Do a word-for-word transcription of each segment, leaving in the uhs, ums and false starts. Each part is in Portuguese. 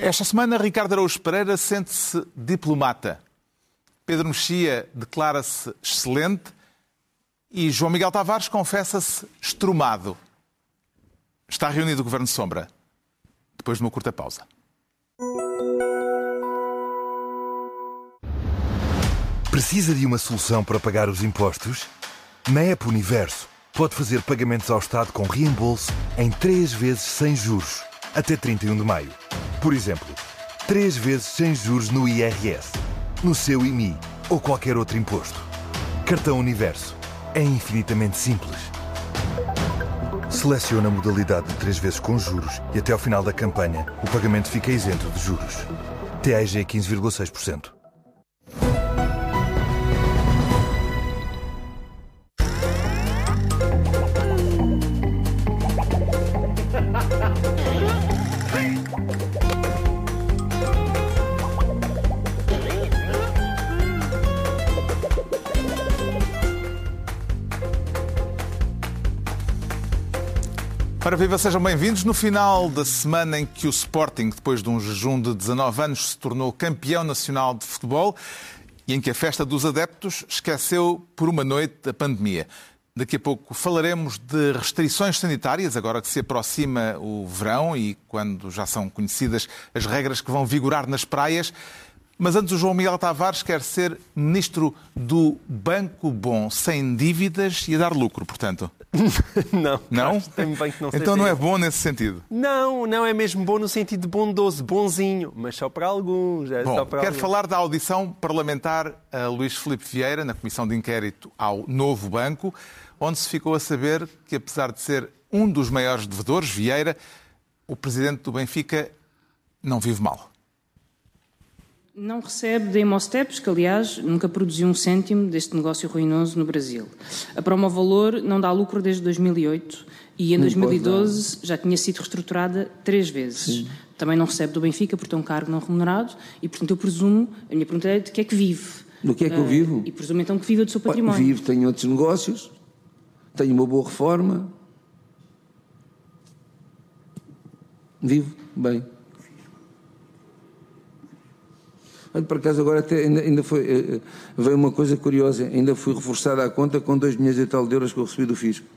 Esta semana, Ricardo Araújo Pereira sente-se diplomata. Pedro Mexia declara-se excelente e João Miguel Tavares confessa-se estrumado. Está reunido o Governo Sombra. Depois de uma curta pausa. Precisa de uma solução para pagar os impostos? Na App Universo, pode fazer pagamentos ao Estado com reembolso em três vezes sem juros, até trinta e um de maio. Por exemplo, três vezes sem juros no I R S, no seu I M I ou qualquer outro imposto. Cartão Universo. É infinitamente simples. Selecione a modalidade de três vezes com juros e até ao final da campanha o pagamento fica isento de juros. T A G quinze vírgula seis por cento. Ora viva, sejam bem-vindos. No final da semana em que o Sporting, depois de um jejum de dezanove anos, se tornou campeão nacional de futebol e em que a festa dos adeptos esqueceu por uma noite a pandemia. Daqui a pouco falaremos de restrições sanitárias, agora que se aproxima o verão e quando já são conhecidas as regras que vão vigorar nas praias. Mas antes o João Miguel Tavares quer ser ministro do Banco Bom, sem dívidas e a dar lucro, portanto. Não. Não? Tem bem que não então não é bom nesse sentido? Não, não é mesmo bom no sentido de bondoso, bonzinho, mas só para alguns. É bom, só para quero alguns. falar da audição parlamentar a Luís Filipe Vieira, na Comissão de Inquérito ao Novo Banco, onde se ficou a saber que, apesar de ser um dos maiores devedores, Vieira, o presidente do Benfica não vive mal. Não recebe da Hemosteps, que aliás nunca produziu um cêntimo deste negócio ruinoso no Brasil. A Promovalor não dá lucro desde dois mil e oito e em dois mil e doze já tinha sido reestruturada três vezes. Sim. Também não recebe do Benfica por ter um cargo não remunerado e, portanto, eu presumo, a minha pergunta é de que é que vive? Do que é que eu vivo? Uh, e presumo então que viva do seu património. Vivo, tenho outros negócios, tenho uma boa reforma, vivo bem. Por acaso agora até ainda, ainda foi, veio uma coisa curiosa, ainda fui reforçada à conta com dois milhões e tal de euros que eu recebi do fisco.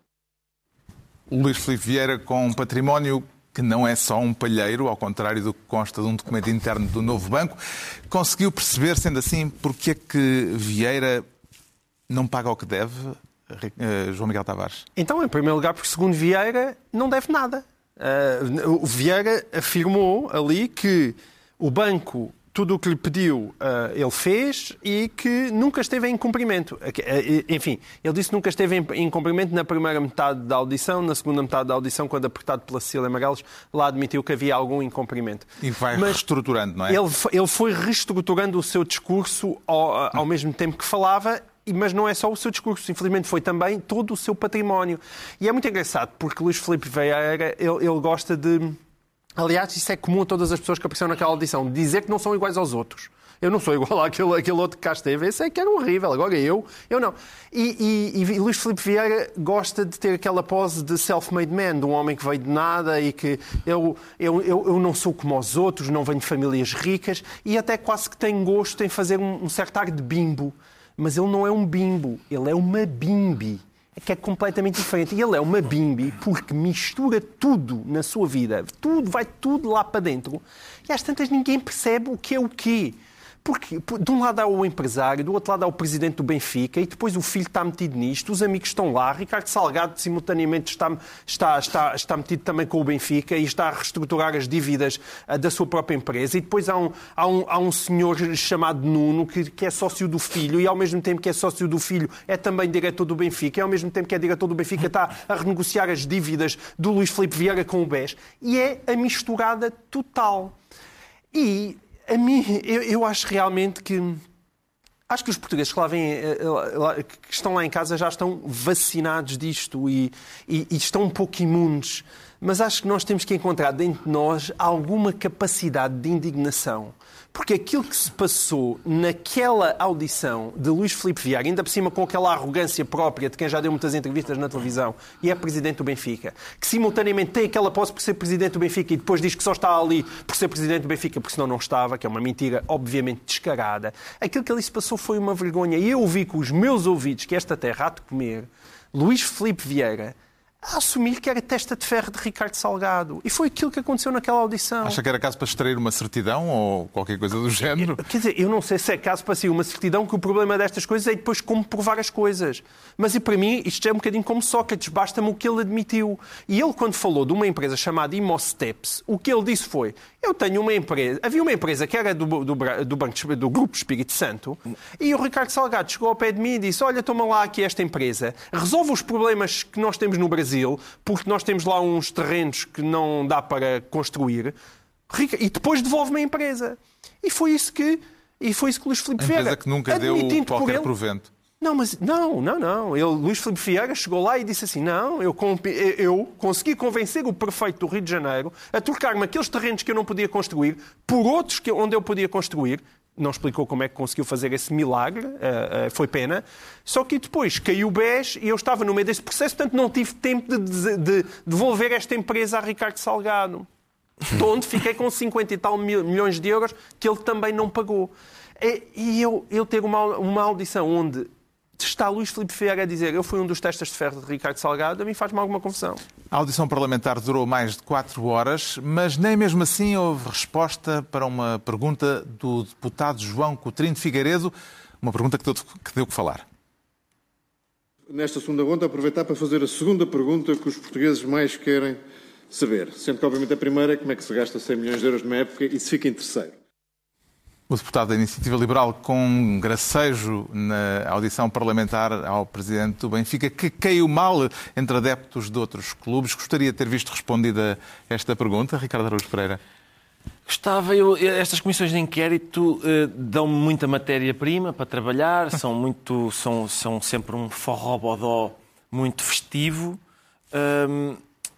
Luís Filipe Vieira com um património que não é só um palheiro, ao contrário do que consta de um documento interno do Novo Banco, conseguiu perceber, sendo assim, porque é que Vieira não paga o que deve, João Miguel Tavares? Então, em primeiro lugar, porque segundo Vieira não deve nada. Uh, o Vieira afirmou ali que o banco... tudo o que lhe pediu, uh, ele fez e que nunca esteve em cumprimento. Enfim, ele disse que nunca esteve em, em cumprimento na primeira metade da audição, na segunda metade da audição, quando apertado pela Cecília Meirelles, lá admitiu que havia algum incumprimento. E vai Mas reestruturando, não é? Ele, ele foi reestruturando o seu discurso ao, ao mesmo tempo que falava, mas não é só o seu discurso, infelizmente foi também todo o seu património. E é muito engraçado, porque Luís Filipe Vieira, ele, ele gosta de... Aliás, isso é comum a todas as pessoas que apareceram naquela audição, dizer que não são iguais aos outros. Eu não sou igual àquele, àquele outro que cá esteve, esse é que era horrível, agora eu, eu não. E, e, e Luís Filipe Vieira gosta de ter aquela pose de self-made man, de um homem que veio de nada e que eu, eu, eu, eu não sou como os outros, não venho de famílias ricas e até quase que tem gosto em fazer um, um certo ar de bimbo. Mas ele não é um bimbo, ele é uma bimbi. Que é completamente diferente. E ele é uma bimbi porque mistura tudo na sua vida. Tudo, vai tudo lá para dentro. E às tantas ninguém percebe o que é o quê. Porque de um lado há o empresário, do outro lado há o presidente do Benfica e depois o filho está metido nisto, os amigos estão lá, Ricardo Salgado simultaneamente está, está, está, está metido também com o Benfica e está a reestruturar as dívidas uh, da sua própria empresa e depois há um, há um, há um senhor chamado Nuno que, que é sócio do filho e ao mesmo tempo que é sócio do filho é também diretor do Benfica e ao mesmo tempo que é diretor do Benfica está a renegociar as dívidas do Luís Filipe Vieira com o B E S e é a misturada total. E a mim, eu, eu acho realmente que... Acho que os portugueses que, lá vêm, que estão lá em casa já estão vacinados disto e, e, e estão um pouco imunes. mas acho que nós temos que encontrar dentro de nós alguma capacidade de indignação. Porque aquilo que se passou naquela audição de Luís Filipe Vieira, ainda por cima com aquela arrogância própria de quem já deu muitas entrevistas na televisão e é presidente do Benfica, que simultaneamente tem aquela posse por ser presidente do Benfica e depois diz que só está ali por ser presidente do Benfica porque senão não estava, que é uma mentira obviamente descarada. Aquilo que ali se passou foi uma vergonha. E eu ouvi com os meus ouvidos, que esta terra há de comer, Luís Filipe Vieira a assumir que era testa de ferro de Ricardo Salgado. E foi aquilo que aconteceu naquela audição. Acha que era caso para extrair uma certidão ou qualquer coisa do género? Quer dizer, eu não sei se é caso para sair uma certidão, que o problema destas coisas é depois como provar as coisas. Mas e para mim, isto é um bocadinho como Sócrates, basta-me o que ele admitiu. E ele, quando falou de uma empresa chamada Imosteps, o que ele disse foi, eu tenho uma empresa, havia uma empresa que era do, do, do, banco, do Grupo Espírito Santo, e o Ricardo Salgado chegou ao pé de mim e disse, olha, toma lá aqui esta empresa, resolve os problemas que nós temos no Brasil, porque nós temos lá uns terrenos que não dá para construir, e depois devolve-me a empresa. E foi isso que, e foi isso que Luís Filipe Vieira... A empresa que nunca deu qualquer provento. Não, mas não, não, não. Ele, Luís Filipe Vieira chegou lá e disse assim, não, eu, eu consegui convencer o prefeito do Rio de Janeiro a trocar-me aqueles terrenos que eu não podia construir por outros que, onde eu podia construir. Não explicou como é que conseguiu fazer esse milagre, uh, uh, foi pena. Só que depois caiu o B E S e eu estava no meio desse processo, portanto não tive tempo de, de, de devolver esta empresa a Ricardo Salgado. De onde fiquei com cinquenta e tal mil, milhões de euros que ele também não pagou. E, e eu, eu ter uma, uma audição onde está Luís Filipe Vieira a dizer eu fui um dos testas de ferro de Ricardo Salgado, a mim faz-me alguma confusão. A audição parlamentar durou mais de quatro horas, mas nem mesmo assim houve resposta para uma pergunta do deputado João Coutinho de Figueiredo, uma pergunta que deu que, deu que falar. Nesta segunda ronda, aproveitar para fazer a segunda pergunta que os portugueses mais querem saber. Sendo que, obviamente, a primeira é como é que se gasta cem milhões de euros numa época e se fica em terceiro. O deputado da Iniciativa Liberal, com um gracejo na audição parlamentar ao presidente do Benfica, que caiu mal entre adeptos de outros clubes. Gostaria de ter visto respondida esta pergunta, Ricardo Araújo Pereira. Gostava, eu, estas comissões de inquérito eh, dão-me muita matéria-prima para trabalhar, são, muito, são, são sempre um forró-bodó muito festivo, um,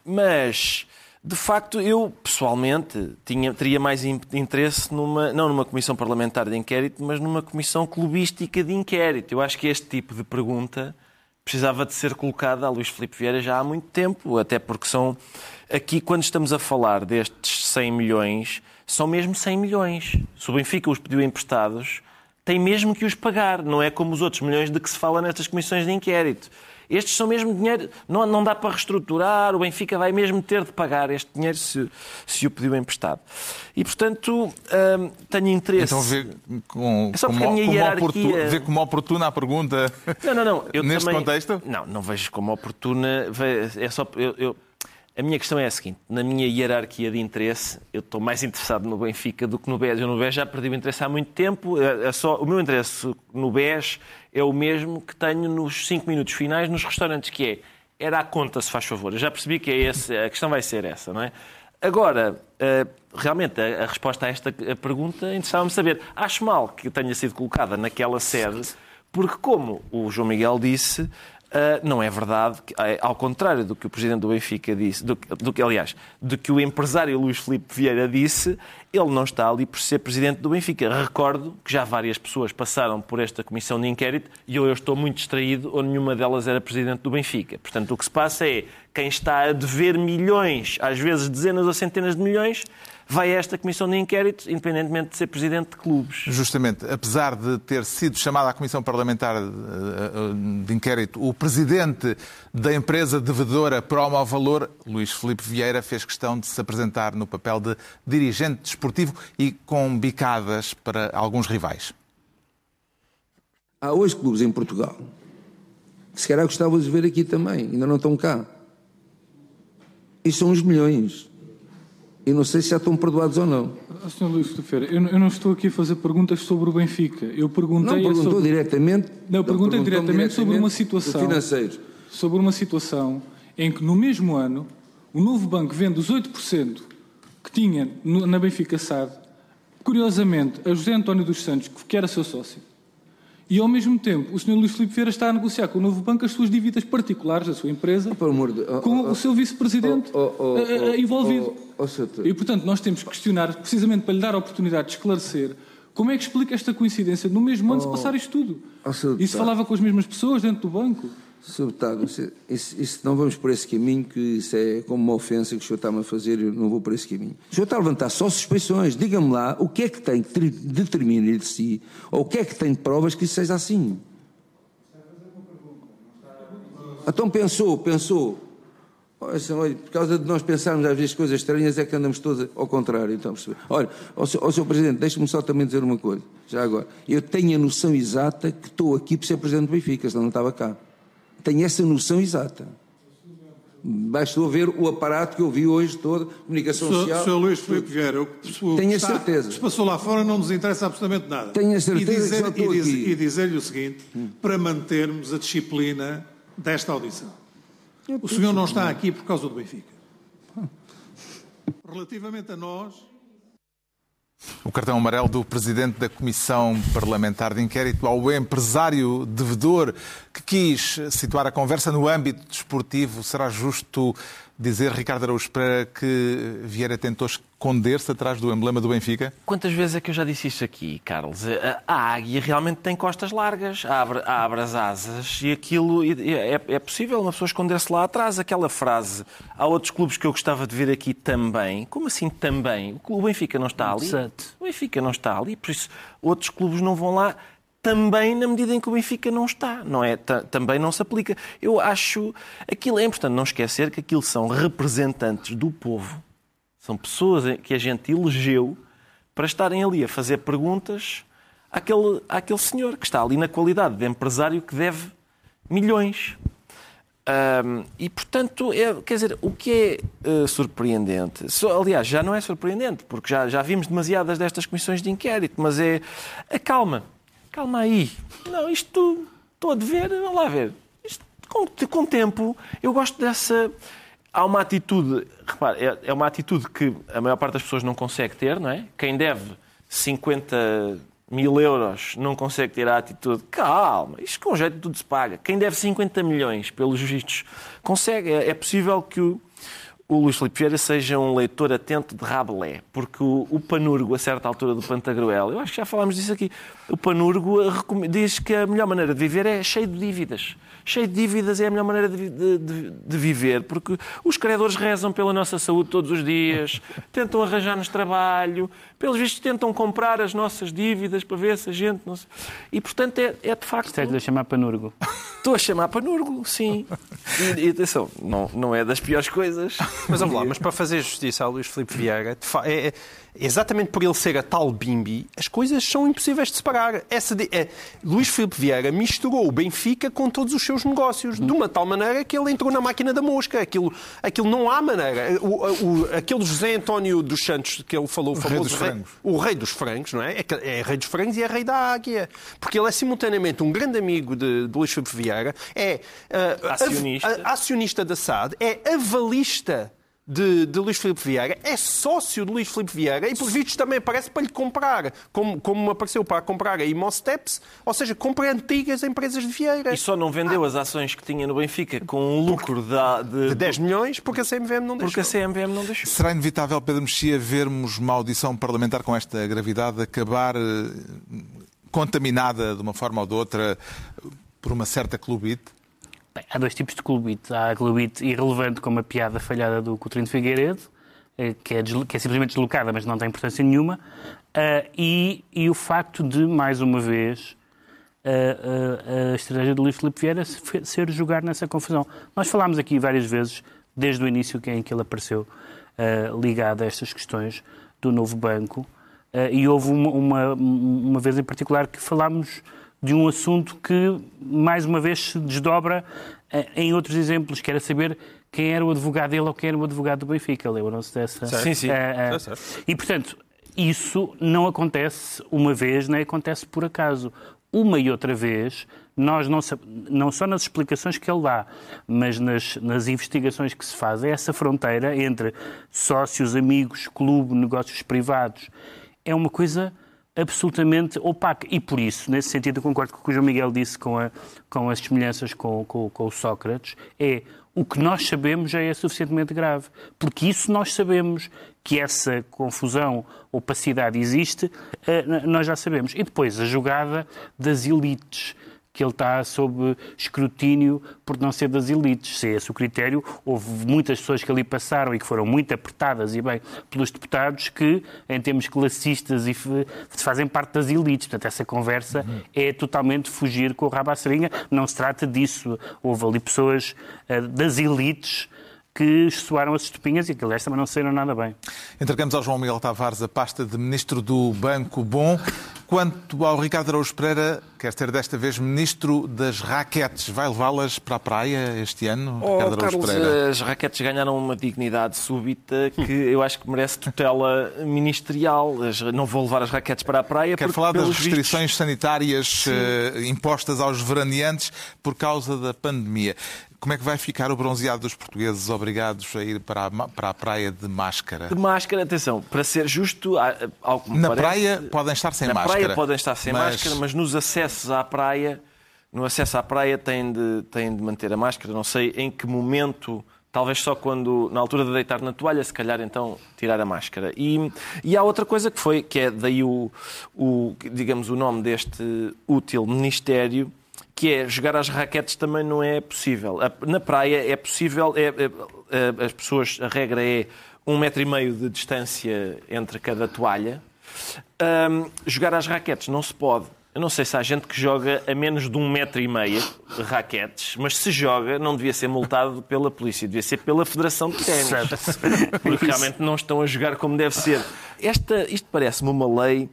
mas... De facto, eu, pessoalmente, tinha, teria mais interesse numa, não numa comissão parlamentar de inquérito, mas numa comissão clubística de inquérito. Eu acho que este tipo de pergunta precisava de ser colocada a Luís Filipe Vieira já há muito tempo, até porque são... Aqui, quando estamos a falar destes cem milhões, são mesmo cem milhões. Se o Benfica os pediu emprestados, tem mesmo que os pagar. Não é como os outros milhões de que se fala nestas comissões de inquérito. Estes são mesmo dinheiro, não, não dá para reestruturar, o Benfica vai mesmo ter de pagar este dinheiro se, se o pediu emprestado. E, portanto, hum, tenho interesse... Então vê com, é só como, a minha como, hierarquia... oportuna, vê como oportuna a pergunta não, não, não. Eu neste também... contexto? Não, não vejo como oportuna. É só... Eu, eu... A minha questão é a seguinte, na minha hierarquia de interesse, eu estou mais interessado no Benfica do que no B E S. Eu no B E S já perdi o interesse há muito tempo, é só, o meu interesse no B E S é o mesmo que tenho nos cinco minutos finais nos restaurantes, que é, era a conta, se faz favor. Eu já percebi que é esse, a questão vai ser essa, não é? Agora, realmente, a resposta a esta pergunta interessava-me saber. Acho mal que tenha sido colocada naquela sede, porque como o João Miguel disse... Uh, não é verdade, ao contrário do que o presidente do Benfica disse, do, do que, aliás, do que o empresário Luís Filipe Vieira disse, ele não está ali por ser presidente do Benfica. Recordo que já várias pessoas passaram por esta comissão de inquérito e eu estou muito distraído ou nenhuma delas era presidente do Benfica. Portanto, o que se passa é quem está a dever milhões, às vezes dezenas ou centenas de milhões, vai a esta comissão de inquérito, independentemente de ser presidente de clubes. Justamente, apesar de ter sido chamada à comissão parlamentar de inquérito, o presidente da empresa devedora Promo ao Valor, Luís Filipe Vieira, fez questão de se apresentar no papel de dirigente desportivo e com bicadas para alguns rivais. Há hoje clubes em Portugal que se calhar gostava de ver aqui também, ainda não estão cá. E são uns milhões. E não sei se já estão perdoados ou não. senhor Luís Filipe, eu, eu não estou aqui a fazer perguntas sobre o Benfica. Eu perguntei... Não, perguntou sobre... diretamente... Não, perguntei diretamente, diretamente sobre uma situação... Financeiros. Sobre uma situação em que, no mesmo ano, o novo banco vende os oito por cento que tinha na Benfica S A D, curiosamente, a José António dos Santos, que era seu sócio. E, ao mesmo tempo, o senhor Luís Filipe Vieira está a negociar com o novo banco as suas dívidas particulares da sua empresa, oh, amor de... oh, com oh, o seu vice-presidente oh, oh, oh, uh, envolvido. Oh, oh, oh, e, portanto, nós temos que questionar, precisamente para lhe dar a oportunidade de esclarecer, como é que explica esta coincidência no mesmo ano de passar isto tudo? Oh, e se falava com as mesmas pessoas dentro do banco? senhor Deputado, isso, isso, isso não vamos por esse caminho, que isso é como uma ofensa que o senhor está-me a fazer, eu não vou por esse caminho. O senhor está a levantar só suspeições. Diga-me lá o que é que tem que determinar de si, ou o que é que tem de provas que isso seja assim. Então pensou, pensou. Olha, por causa de nós pensarmos às vezes coisas estranhas, é que andamos todos ao contrário. Então, olha, ao senhor, ao senhor Presidente, deixe-me só também dizer uma coisa, já agora. Eu tenho a noção exata que estou aqui por ser Presidente do Benfica, senão não estava cá. Tenho essa noção exata. Bastou ver o aparato que eu vi hoje todo, comunicação senhor, social. senhor Luís Filipe Vieira, o que tenho a está, certeza. se passou lá fora não nos interessa absolutamente nada. Tenho a certeza e dizer, que só e, diz, aqui. e dizer-lhe o seguinte, hum. para mantermos a disciplina desta audição. O senhor não está aqui por causa do Benfica. Relativamente a nós... O cartão amarelo do Presidente da Comissão Parlamentar de Inquérito ao empresário devedor que quis situar a conversa no âmbito desportivo. Será justo dizer, Ricardo Araújo Pereira, que Vieira tentou esconder-se atrás do emblema do Benfica? Quantas vezes é que eu já disse isto aqui, Carlos? A águia realmente tem costas largas, abre, abre as asas e aquilo... É, é possível uma pessoa esconder-se lá atrás. Aquela frase, há outros clubes que eu gostava de ver aqui também. Como assim também? O Benfica não está ali? O Benfica não está ali, por isso outros clubes não vão lá também na medida em que o Benfica não está. Não é? Também não se aplica. Eu acho... Aquilo é importante não esquecer que aquilo são representantes do povo. São pessoas que a gente elegeu para estarem ali a fazer perguntas àquele, àquele senhor que está ali na qualidade de empresário que deve milhões. Um, e, portanto, é, quer dizer, o que é uh, surpreendente, so, aliás, já não é surpreendente, porque já, já vimos demasiadas destas comissões de inquérito, mas é a calma. Calma aí. Não, isto estou a dever, vamos lá ver. Isto, com, com o tempo, eu gosto dessa... Há uma atitude, repare, é, é uma atitude que a maior parte das pessoas não consegue ter, não é? Quem deve cinquenta mil euros não consegue ter a atitude. Calma, isto com jeito tudo se paga. Quem deve cinquenta milhões, pelos vistos, consegue. É, é possível que o, o Luís Filipe Vieira seja um leitor atento de Rabelais, porque o, o Panurgo, a certa altura do Pantagruel, eu acho que já falámos disso aqui, o Panurgo diz que a melhor maneira de viver é cheio de dívidas. Cheio de dívidas é a melhor maneira de, de, de, de viver, porque os credores rezam pela nossa saúde todos os dias, tentam arranjar-nos trabalho, pelos vistos tentam comprar as nossas dívidas para ver se a gente... Não se... E, portanto, é, é de facto... Estás a chamar Panurgo? Estou a chamar Panurgo, sim. E, e atenção, não, não é das piores coisas. Mas vamos lá, mas para fazer justiça ao Luís Filipe Vieira, é, é, exatamente por ele ser a tal bimbi, as coisas são impossíveis de separar. Essa de, é, Luís Filipe Vieira misturou o Benfica com todos os seus negócios, de uma tal maneira que ele entrou na máquina da mosca. Aquilo, aquilo não há maneira. O, o, aquele José António dos Santos que ele falou, o famoso rei, rei, o rei dos frangos, não é? É, é rei dos frangos e é rei da águia. Porque ele é simultaneamente um grande amigo de, de Luís Filipe Vieira, é uh, acionista. A, a, acionista da S A D, é avalista De, de Luís Filipe Vieira, é sócio de Luís Filipe Vieira e, por vistos, também aparece para lhe comprar, como, como apareceu para comprar a Imosteps, ou seja, compra antigas empresas de Vieira. E só não vendeu ah. as ações que tinha no Benfica com um lucro de, de, de dez milhões porque a C M V M não deixou. Porque a C M V M não deixou. Será inevitável, Pedro Mexia, vermos uma audição parlamentar com esta gravidade acabar eh, contaminada de uma forma ou de outra por uma certa clubite? Bem, há dois tipos de clubite. Há a clubite irrelevante, como a piada falhada do Coutinho de Figueiredo, que é, que é simplesmente deslocada, mas não tem importância nenhuma, uh, e, e o facto de, mais uma vez, uh, uh, a estratégia do Luís Filipe Vieira ser jogar nessa confusão. Nós falámos aqui várias vezes, desde o início em que ele apareceu uh, ligado a estas questões do novo banco, uh, e houve uma, uma, uma vez em particular que falámos de um assunto que, mais uma vez, se desdobra em outros exemplos, que era saber quem era o advogado dele ou quem era o advogado do Benfica. Lembram-se dessa? Sim, sim. Uh, uh, e, portanto, isso não acontece uma vez, nem acontece por acaso. Uma e outra vez, nós não, não só nas explicações que ele dá, mas nas, nas investigações que se fazem, essa fronteira entre sócios, amigos, clube, negócios privados, é uma coisa absolutamente opaca. E por isso, nesse sentido, eu concordo com o que o João Miguel disse com, a, com as semelhanças com, com, com o Sócrates, é o que nós sabemos já é suficientemente grave. Porque isso nós sabemos, que essa confusão, opacidade existe, nós já sabemos. E depois a jogada das elites, que ele está sob escrutínio por não ser das elites. Se é esse o critério, houve muitas pessoas que ali passaram e que foram muito apertadas, e bem, pelos deputados que, em termos classistas, e fazem parte das elites. Portanto, essa conversa uhum. é totalmente fugir com o rabo à seringa. Não se trata disso. Houve ali pessoas uh, das elites que soaram as estupinhas e que, aliás, também não saíram nada bem. Entregamos ao João Miguel Tavares a pasta de Ministro do Banco Bom. Quanto ao Ricardo Araújo Pereira, quer ser desta vez Ministro das Raquetes. Vai levá-las para a praia este ano, oh, Ricardo Araújo Carlos, Pereira? As raquetes ganharam uma dignidade súbita que eu acho que merece tutela ministerial. Não vou levar as raquetes para a praia. Quero falar das restrições vistos... sanitárias uh, impostas aos veraneantes por causa da pandemia. Como é que vai ficar o bronzeado dos portugueses obrigados a ir para a, para a praia de máscara? De máscara, atenção, para ser justo... Ao que me na parece, praia podem estar sem na máscara. Na praia podem estar sem mas... máscara, mas nos acessos à praia, no acesso à praia têm de, têm de manter a máscara. Não sei em que momento, talvez só quando, na altura de deitar na toalha, se calhar então tirar a máscara. E, e há outra coisa que foi, que é daí o, o, digamos, o nome deste útil ministério, que é jogar às raquetes também não é possível. Na praia é possível, é, é, as pessoas, a regra é um metro e meio de distância entre cada toalha. Um, jogar às raquetes não se pode. Eu não sei se há gente que joga a menos de um metro e meio de raquetes, mas se joga não devia ser multado pela polícia, devia ser pela Federação de Ténis. Porque realmente não estão a jogar como deve ser. Esta, isto parece-me uma lei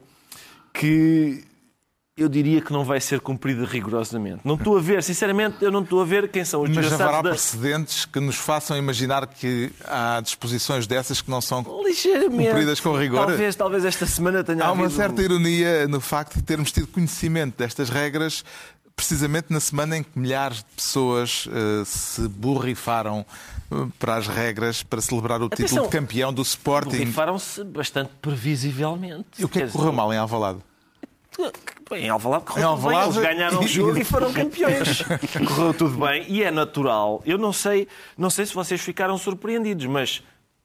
que... eu diria que não vai ser cumprida rigorosamente. Não estou a ver, sinceramente, eu não estou a ver quem são os desgraçados. Mas haverá da... precedentes que nos façam imaginar que há disposições dessas que não são cumpridas com rigor? Talvez, talvez esta semana tenha Há havido... uma certa ironia no facto de termos tido conhecimento destas regras precisamente na semana em que milhares de pessoas uh, se borrifaram para as regras para celebrar o Atenção, título de campeão do Sporting. Borrifaram-se bastante previsivelmente. E o que é que correu dizer... mal em Alvalade? Bem, em Alvalade correu em tudo Alvalade... bem. Eles ganharam o jogo e foram campeões. Correu tudo bem e é natural. Eu não sei, não sei se vocês ficaram surpreendidos, mas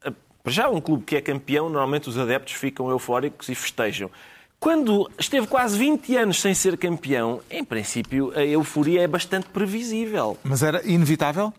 já um clube que é campeão, normalmente os adeptos ficam eufóricos e festejam. Quando esteve quase vinte anos sem ser campeão, em princípio a euforia é bastante previsível. Mas era inevitável?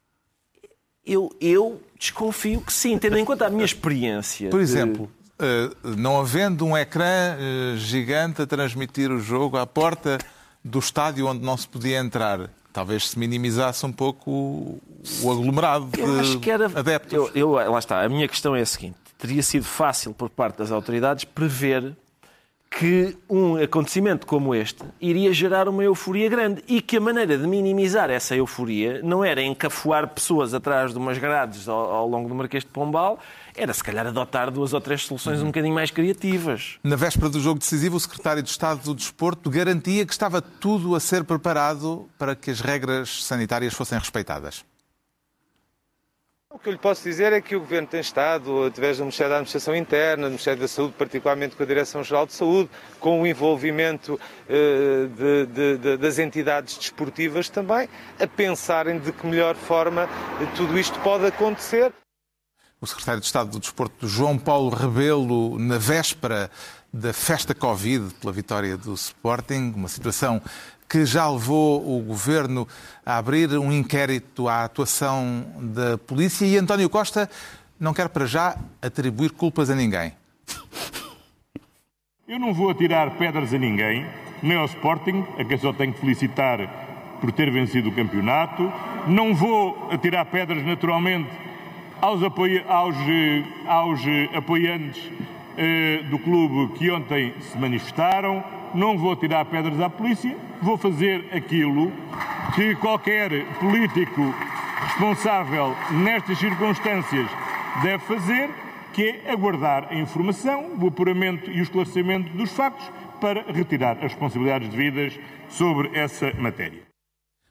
Eu, eu desconfio que sim, tendo em conta a minha experiência. Por exemplo... De... Uh, não havendo um ecrã uh, gigante a transmitir o jogo à porta do estádio onde não se podia entrar, talvez se minimizasse um pouco o, o aglomerado de eu acho que era... adeptos. Eu, eu, lá está, a minha questão é a seguinte. Teria sido fácil por parte das autoridades prever que um acontecimento como este iria gerar uma euforia grande e que a maneira de minimizar essa euforia não era encafuar pessoas atrás de umas grades ao, ao longo do Marquês de Pombal, era se calhar adotar duas ou três soluções um bocadinho mais criativas. Na véspera do jogo decisivo, o secretário de Estado do Desporto garantia que estava tudo a ser preparado para que as regras sanitárias fossem respeitadas. O que eu lhe posso dizer é que o Governo tem estado, através do Ministério da Administração Interna, do Ministério da Saúde, particularmente com a Direção-Geral de Saúde, com o envolvimento uh, de, de, de, das entidades desportivas também, a pensarem de que melhor forma tudo isto pode acontecer. O secretário de Estado do Desporto, João Paulo Rebelo, na véspera da festa Covid, pela vitória do Sporting, uma situação que já levou o Governo a abrir um inquérito à atuação da polícia, e António Costa não quer para já atribuir culpas a ninguém. Eu não vou atirar pedras a ninguém, nem ao Sporting, a quem só tenho que felicitar por ter vencido o campeonato. Não vou atirar pedras, naturalmente, aos, apoia- aos, aos apoiantes eh, do clube que ontem se manifestaram. Não vou tirar pedras à polícia, vou fazer aquilo que qualquer político responsável nestas circunstâncias deve fazer, que é aguardar a informação, o apuramento e o esclarecimento dos factos para retirar as responsabilidades devidas sobre essa matéria.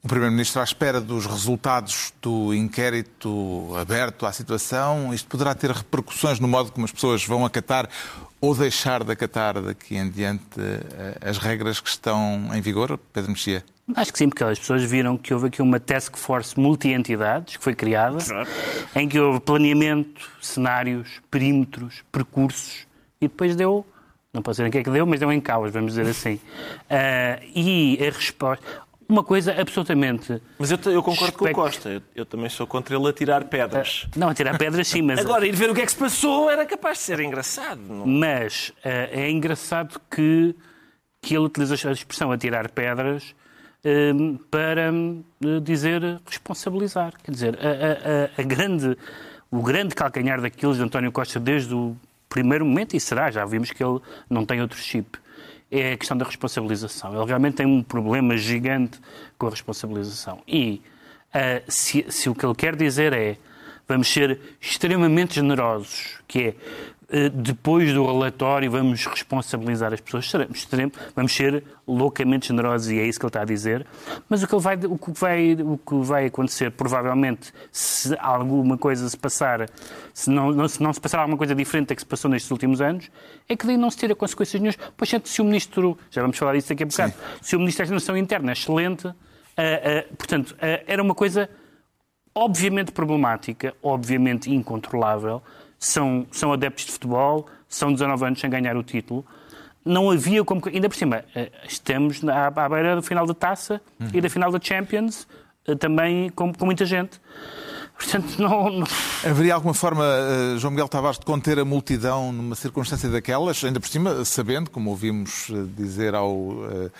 O Primeiro-Ministro à espera dos resultados do inquérito aberto à situação. Isto poderá ter repercussões no modo como as pessoas vão acatar ou deixar de acatar daqui em diante as regras que estão em vigor, Pedro Mexia? Acho que sim, porque as pessoas viram que houve aqui uma task force multi-entidades que foi criada, claro, em que houve planeamento, cenários, perímetros, percursos, e depois deu, não posso dizer o que é que deu, mas deu em caos, vamos dizer assim. Uh, e a resposta... Uma coisa absolutamente... Mas eu, eu concordo espect... com o Costa. Eu, eu também sou contra ele atirar pedras. Uh, não, atirar pedras sim, mas... Agora, ir ver o que é que se passou era capaz de ser engraçado. Não? Mas uh, é engraçado que, que ele utiliza a expressão atirar pedras uh, para uh, dizer responsabilizar. Quer dizer, a, a, a grande, o grande calcanhar daquilo de António Costa desde o primeiro momento, e será, já vimos que ele não tem outro chip, é a questão da responsabilização. Ele realmente tem um problema gigante com a responsabilização. E uh, se, se o que ele quer dizer é vamos ser extremamente generosos, que é uh, depois do relatório vamos responsabilizar as pessoas, seremos, seremos, vamos ser loucamente generosos, e é isso que ele está a dizer. Mas o que, ele vai, o que, vai, o que vai acontecer, provavelmente, se alguma coisa se passar, se não, não, se não se passar alguma coisa diferente da que se passou nestes últimos anos, é que daí não se tira consequências nenhumas. Pois, se o Ministro, já vamos falar disso daqui a bocado, sim, se o Ministro da Administração Interna é excelente, uh, uh, portanto, uh, era uma coisa obviamente problemática, obviamente incontrolável, são, são adeptos de futebol, são dezanove anos sem ganhar o título, não havia como... Ainda por cima, uh, estamos à, à beira do final da Taça uhum. e da final da Champions, uh, também com, com muita gente. Portanto, não, não... Haveria alguma forma, João Miguel Tavares, de conter a multidão numa circunstância daquelas, ainda por cima, sabendo, como ouvimos dizer ao,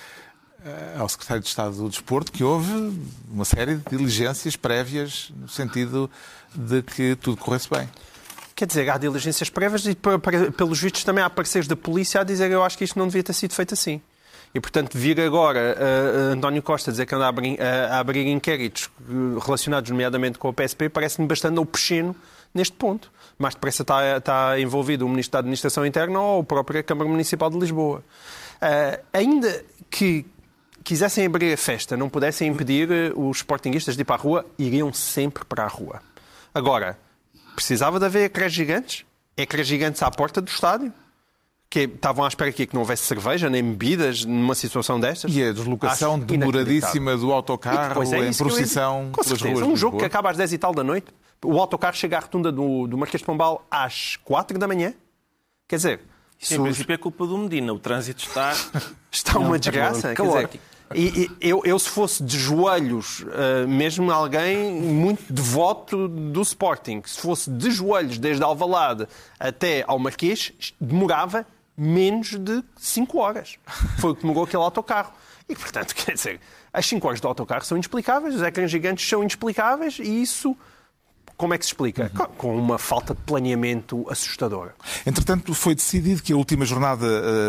ao Secretário de Estado do Desporto, que houve uma série de diligências prévias no sentido de que tudo corresse bem? Quer dizer, há diligências prévias e, pelos vistos, também há parceiros da polícia a dizer que eu acho que isto não devia ter sido feito assim. E, portanto, vir agora uh, António Costa dizer que anda a abrir, uh, a abrir inquéritos relacionados, nomeadamente com o P S P, parece-me bastante opino neste ponto. Mais depressa está, está envolvido o Ministro da Administração Interna ou a própria Câmara Municipal de Lisboa. Uh, ainda que quisessem abrir a festa, não pudessem impedir uh, os sportinguistas de ir para a rua, iriam sempre para a rua. Agora, precisava de haver ecrãs gigantes? Ecrãs gigantes à porta do estádio? Que estavam à espera aqui que não houvesse cerveja nem bebidas numa situação destas. E a deslocação demoradíssima do autocarro é em procissão pelas ruas. Um jogo que acaba às dez e tal da noite. O autocarro chega à rotunda do, do Marquês de Pombal às quatro da manhã. Quer dizer... Isso em princípio é culpa do Medina. O trânsito está... está uma desgraça. Quer dizer, e, e, eu, eu, se fosse de joelhos, uh, mesmo alguém muito devoto do Sporting, se fosse de joelhos desde Alvalade até ao Marquês, demorava menos de cinco horas. Foi o que demorou aquele autocarro. E, portanto, quer dizer, as cinco horas do autocarro são inexplicáveis, os ecrãs gigantes são inexplicáveis e isso... Como é que se explica? Uhum. Com uma falta de planeamento assustadora. Entretanto, foi decidido que a última jornada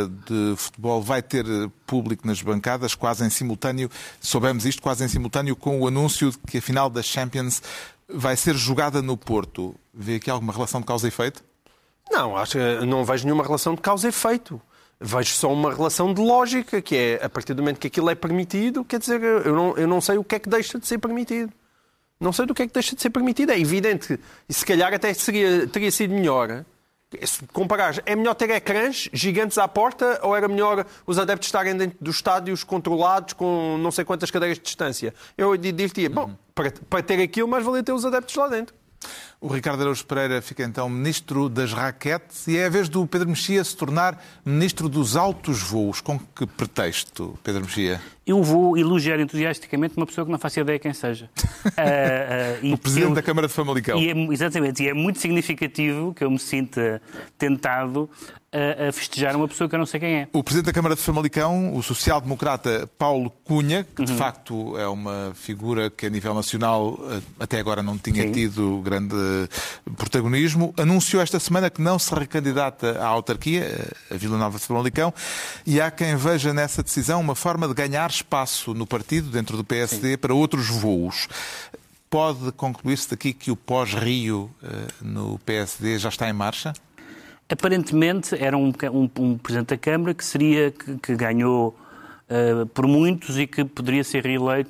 de futebol vai ter público nas bancadas, quase em simultâneo, soubemos isto, quase em simultâneo com o anúncio de que a final da Champions vai ser jogada no Porto. Vê aqui alguma relação de causa e efeito? Não, acho que não vejo nenhuma relação de causa e efeito. Vejo só uma relação de lógica, que é, a partir do momento que aquilo é permitido, quer dizer, eu não, eu não sei o que é que deixa de ser permitido. Não sei do que é que deixa de ser permitido. É evidente que, e se calhar até seria, teria sido melhor, se comparares, é melhor ter ecrãs gigantes à porta ou era melhor os adeptos estarem dentro dos estádios controlados com não sei quantas cadeiras de distância? Eu diria, bom, para, para ter aquilo, mais valia ter os adeptos lá dentro. O Ricardo Araújo Pereira fica então Ministro das Raquetes e é a vez do Pedro Mexia se tornar Ministro dos Altos Voos. Com que pretexto, Pedro Mexia? Eu vou elogiar entusiasticamente uma pessoa que não faço ideia quem seja. uh, uh, o Presidente eu, da Câmara de Famalicão. E é, exatamente, e é muito significativo que eu me sinta tentado a, a festejar uma pessoa que eu não sei quem é. O Presidente da Câmara de Famalicão, o social-democrata Paulo Cunha, que de uhum. facto é uma figura que a nível nacional até agora não tinha Sim. tido grande protagonismo, anunciou esta semana que não se recandidata à autarquia, a Vila Nova de Famalicão, e há quem veja nessa decisão uma forma de ganhar espaço no partido, dentro do P S D, Sim. para outros voos. Pode concluir-se daqui que o pós-Rio no P S D já está em marcha? Aparentemente era um, um, um Presidente da Câmara que seria que, que ganhou uh, por muitos e que poderia ser reeleito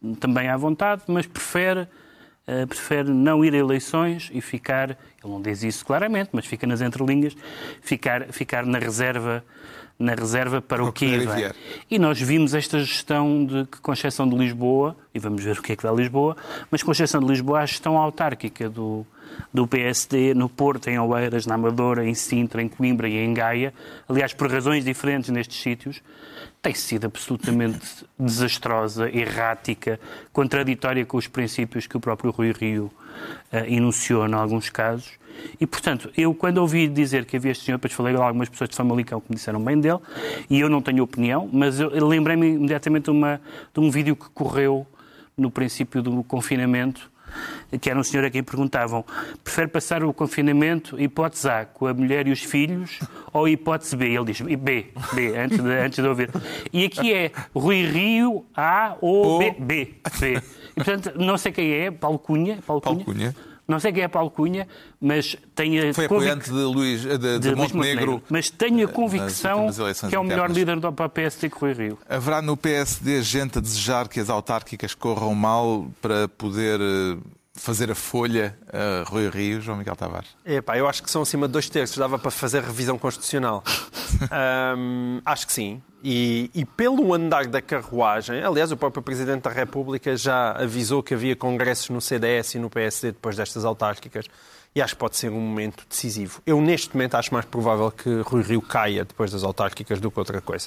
também à vontade, mas prefere, uh, prefere não ir a eleições e ficar, ele não diz isso claramente, mas fica nas entrelinhas, ficar, ficar na reserva, na reserva para o que vem. E nós vimos esta gestão de com exceção de Lisboa, e vamos ver o que é que dá Lisboa, mas com exceção de Lisboa, a gestão autárquica do, do P S D no Porto, em Oeiras, na Amadora, em Sintra, em Coimbra e em Gaia, aliás, por razões diferentes nestes sítios, tem sido absolutamente desastrosa, errática, contraditória com os princípios que o próprio Rui Rio uh, enunciou em alguns casos. E, portanto, eu quando ouvi dizer que havia este senhor, depois falei com algumas pessoas de Famalicão que me disseram bem dele, e eu não tenho opinião, mas eu, eu lembrei-me imediatamente de, uma, de um vídeo que correu no princípio do confinamento, que era um senhor a quem perguntavam: prefere passar o confinamento, hipótese A, com a mulher e os filhos, ou hipótese B? Ele diz B, B, antes de, antes de ouvir. E aqui é Rui Rio, A ou B, B, B. E, portanto, não sei quem é, Paulo Cunha. Paulo Cunha. Paulo Cunha. Não sei quem é Paulo Cunha, mas tenho a Foi convic... apoiante de Luís de, de, de Montenegro, Montenegro. Mas tenho a convicção que é o melhor internas. líder do P S D que Rui Rio. Haverá no P S D gente a desejar que as autárquicas corram mal para poder fazer a folha a Rui Rio, João Miguel Tavares? Epá, eu acho que são acima de dois terços, dava para fazer revisão constitucional. um, acho que sim. E, e pelo andar da carruagem, aliás, o próprio Presidente da República já avisou que havia congressos no C D S e no P S D depois destas autárquicas, e acho que pode ser um momento decisivo. Eu, neste momento, acho mais provável que Rui Rio caia depois das autárquicas do que outra coisa.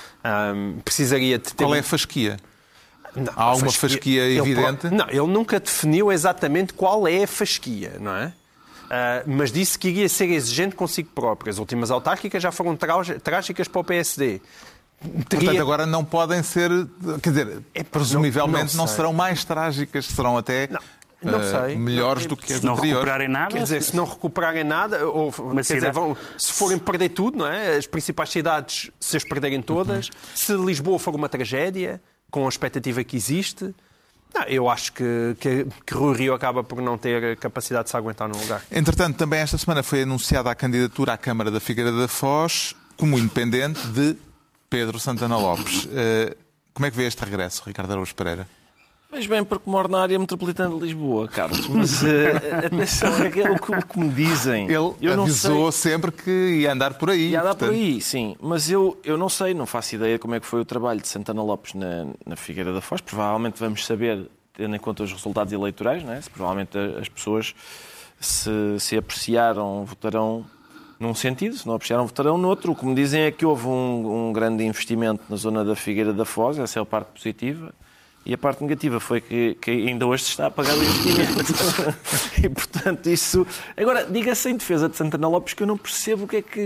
Um, precisaria de ter... Qual é a fasquia? Não, Há alguma fasquia, fasquia evidente? Ele, não, ele nunca definiu exatamente qual é a fasquia, não é? Uh, mas disse que iria ser exigente consigo próprio. As últimas autárquicas já foram trágicas para o P S D. Teria... Portanto, agora não podem ser... Quer dizer, é, presumivelmente não, não, não serão mais trágicas, serão até... Não. Não sei. Uh, melhores do que as se não anteriores. recuperarem nada. Quer dizer, se não recuperarem nada, ou, quer dizer, vão, se forem perder tudo, não é? As principais cidades, se as perderem todas, uhum. Se Lisboa for uma tragédia, com a expectativa que existe, não, eu acho que, que, que Rui Rio acaba por não ter capacidade de se aguentar no lugar. Entretanto, também esta semana foi anunciada a candidatura à Câmara da Figueira da Foz como independente de Pedro Santana Lopes. Uh, como é que vê este regresso, Ricardo Araújo Pereira? Mas bem, porque moro na área metropolitana de Lisboa, Carlos. Mas uh, atenção, é que, o, que, o que me dizem... Ele eu avisou não sei... sempre que ia andar por aí. Ia andar portanto... por aí, sim. Mas eu, eu não sei, não faço ideia como é que foi o trabalho de Santana Lopes na, na Figueira da Foz. Provavelmente vamos saber, tendo em conta os resultados eleitorais, não é? Se provavelmente as pessoas se, se apreciaram, votarão num sentido, se não apreciaram, votarão noutro. O que me dizem é que houve um, um grande investimento na zona da Figueira da Foz, essa é a parte positiva. E a parte negativa foi que, que ainda hoje se está a pagar o investimento. E, portanto, isso... Agora, diga-se em defesa de Santana Lopes que eu não percebo o que é que...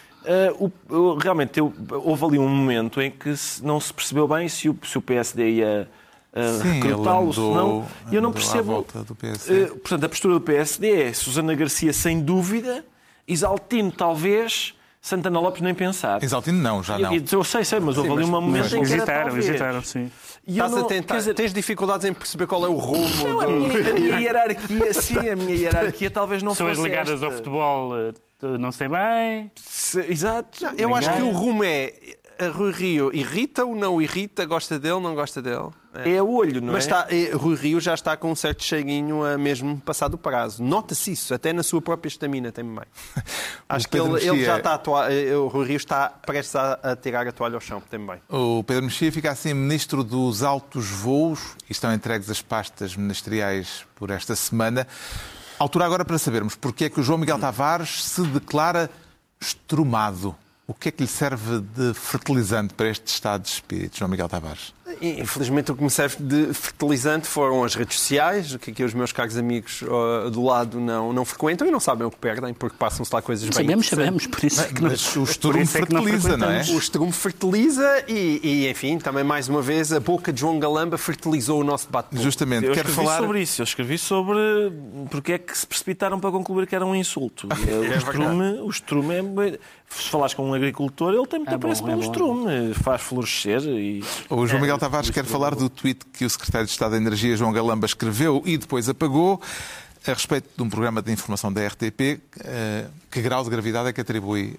Uh, o, realmente, eu, houve ali um momento em que não se percebeu bem se o, se o P S D ia uh, recrutá-lo, se não. E eu não percebo... Do P S D. Uh, portanto, a postura do P S D é Susana Garcia, sem dúvida, Isaltino, talvez... Santana Lopes nem pensar. Exaltino não, já não. Eu, eu sei, sei, mas houve sim, ali um momento em que hesitaram, hesitaram, sim. E não, a tentar, dizer... Tens dificuldades em perceber qual é o rumo? Não, do... a, minha, a minha hierarquia, sim, a minha hierarquia talvez não Pessoas fosse ligadas esta. ao futebol, não sei bem. Se, exato. Não, eu acho que o rumo é... A Rui Rio irrita-o, não irrita, gosta dele, não gosta dele. É, é olho, não Mas é? Mas está, Rui Rio já está com um certo cheirinho a mesmo passado o prazo. Nota-se isso, até na sua própria estamina, tem bem. Acho que ele, ele já está a toalha, o Rui Rio está prestes a, a tirar a toalha ao chão, tem bem. O Pedro Mexia fica assim ministro dos altos voos e estão entregues as pastas ministeriais por esta semana. Altura agora para sabermos porque é que o João Miguel Tavares se declara estrumado. O que é que lhe serve de fertilizante para este estado de espírito, João Miguel Tavares? Infelizmente, o que me serve de fertilizante foram as redes sociais, que aqui os meus caros amigos uh, do lado não, não frequentam e não sabem o que perdem, porque passam-se lá coisas bem Sabemos, sabemos, por isso é que mas o estrume fertiliza, não é? O estrume fertiliza e, e, enfim, também mais uma vez, a boca de João Galamba fertilizou o nosso debate. Justamente, eu quero escrevi falar sobre isso. Eu escrevi sobre porque é que se precipitaram para concluir que era um insulto. É, o, estrume, o estrume é... Se falares com um agricultor, ele tem muito é apreço pelo é estrume, faz florescer. E... O João Miguel Tavares quer falar do tweet que o secretário de Estado da Energia, João Galamba, escreveu e depois apagou a respeito de um programa de informação da R T P. Que grau de gravidade é que atribui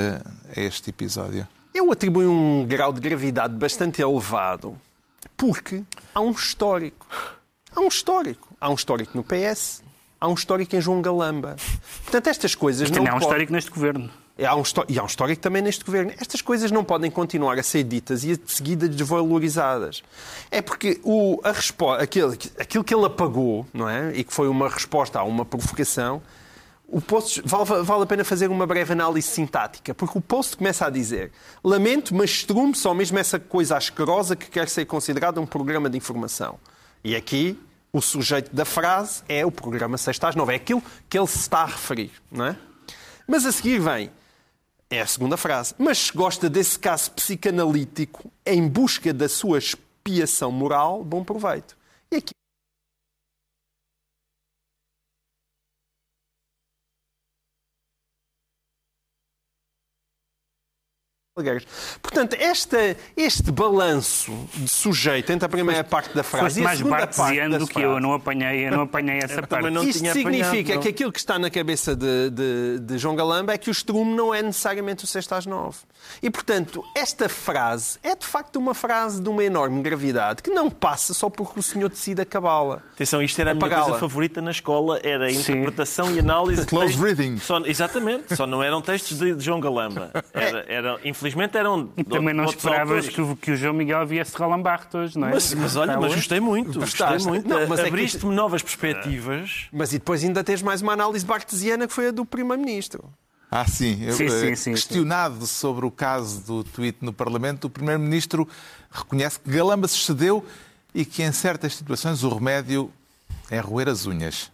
a este episódio? Eu atribuo um grau de gravidade bastante elevado porque há um histórico. Há um histórico. Há um histórico no P S, há um histórico em João Galamba. Portanto, estas coisas não Também há um podem... histórico neste governo. Há um histó... E há um histórico também neste governo. Estas coisas não podem continuar a ser ditas e de seguida desvalorizadas. É porque o, a respo... aquilo, aquilo que ele apagou, não é? E que foi uma resposta a uma provocação, o post... vale, vale a pena fazer uma breve análise sintática, porque o post começa a dizer: lamento, mas estrume só mesmo essa coisa asquerosa que quer ser considerada um programa de informação. E aqui o sujeito da frase é o programa Sexta às Nove. É aquilo que ele se está a referir, não é? Mas a seguir vem... É a segunda frase. Mas se gosta desse caso psicanalítico em busca da sua expiação moral, bom proveito. E aqui... Portanto, esta, este balanço de sujeito entre a primeira parte da frase e a mais segunda parte bartesiano da do que frase, eu, eu não apanhei, eu não apanhei essa parte. não isto tinha significa apanhado, que aquilo que está na cabeça de, de, de João Galamba é que o estrume não é necessariamente o sexta às nove. E, portanto, esta frase é de facto uma frase de uma enorme gravidade que não passa só porque o senhor decide acabá-la. Atenção, isto era a minha Apagá-la. coisa favorita na escola, era a interpretação e análise de Close textos. reading. Só, exatamente, só não eram textos de, de João Galamba. Era, era, infelizmente eram... E também não outros esperavas autores. que o, que o João Miguel viesse de Roland Barthes, não é? Mas, mas olha, Está mas bom? gostei muito. Gostaste? Gostei muito. Não, mas é que- Abriste-me novas perspectivas. Mas e depois ainda tens mais uma análise bartesiana que foi a do Primeiro-Ministro. Ah, sim. Eu, Sim, eh, sim, sim, questionado sobre o caso do tweet no Parlamento, o Primeiro-Ministro reconhece que Galamba se excedeu e que em certas situações o remédio é roer as unhas.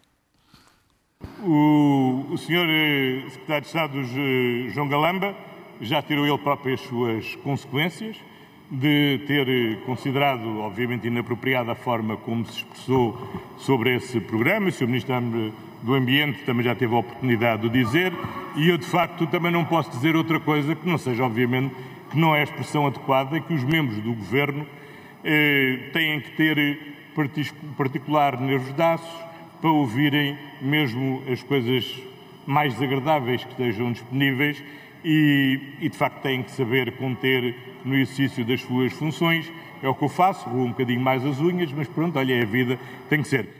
O, o senhor eh, Secretário de Estado eh, João Galamba já tirou ele próprio as suas consequências de ter eh, considerado, obviamente, inapropriada a forma como se expressou sobre esse programa. O senhor Ministro do Ambiente também já teve a oportunidade de o dizer, e eu, de facto, também não posso dizer outra coisa que não seja, obviamente, que não é a expressão adequada, que os membros do Governo eh, têm que ter particular nervosdaços para ouvirem mesmo as coisas mais desagradáveis que estejam disponíveis e, e, de facto, têm que saber conter no exercício das suas funções. É o que eu faço, roo um bocadinho mais as unhas, mas pronto, olha, é a vida, tem que ser.